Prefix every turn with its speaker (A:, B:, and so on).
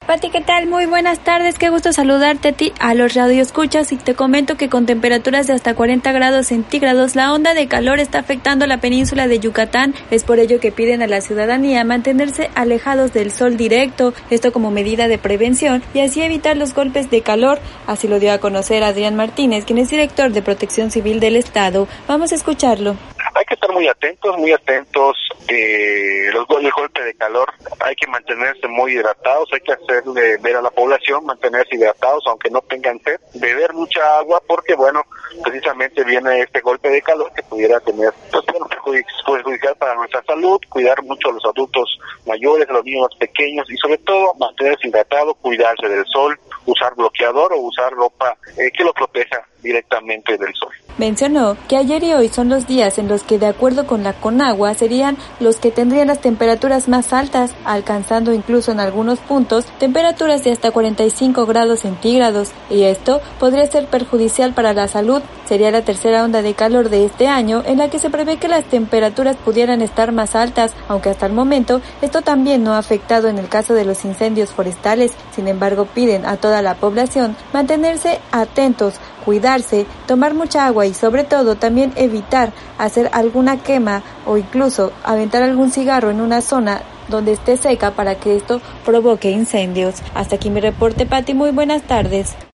A: Pati, ¿qué tal? Muy buenas tardes, qué gusto saludarte a ti, a los radioescuchas, y te comento que con temperaturas de hasta 40 grados centígrados, la onda de calor está afectando la península de Yucatán. Es por ello que piden a la ciudadanía mantenerse alejados del sol directo, esto como medida de prevención y así evitar los golpes de calor. Así lo dio a conocer Adrián Martínez, quien es director de Protección Civil del Estado. Vamos a escucharlo.
B: Hay que estar muy atentos, el golpe de calor, hay que mantenerse muy hidratados, hay que hacerle ver a la población, mantenerse hidratados aunque no tengan sed, beber mucha agua porque precisamente viene este golpe de calor que pudiera tener, perjudicial para nuestra salud, cuidar mucho a los adultos mayores, a los niños pequeños y sobre todo mantenerse hidratado, cuidarse del sol, usar bloqueador o usar ropa que lo proteja directamente del sol.
A: Mencionó que ayer y hoy son los días en los que, de acuerdo con la Conagua, serían los que tendrían las temperaturas más altas, alcanzando incluso en algunos puntos temperaturas de hasta 45 grados centígrados, y esto podría ser perjudicial para la salud. Sería la tercera onda de calor de este año en la que se prevé que las temperaturas pudieran estar más altas, aunque hasta el momento esto también no ha afectado en el caso de los incendios forestales. Sin embargo, piden a toda la población mantenerse atentos, cuidarse, tomar mucha agua y sobre todo también evitar hacer alguna quema o incluso aventar algún cigarro en una zona donde esté seca para que esto provoque incendios. Hasta aquí mi reporte, Pati, muy buenas tardes.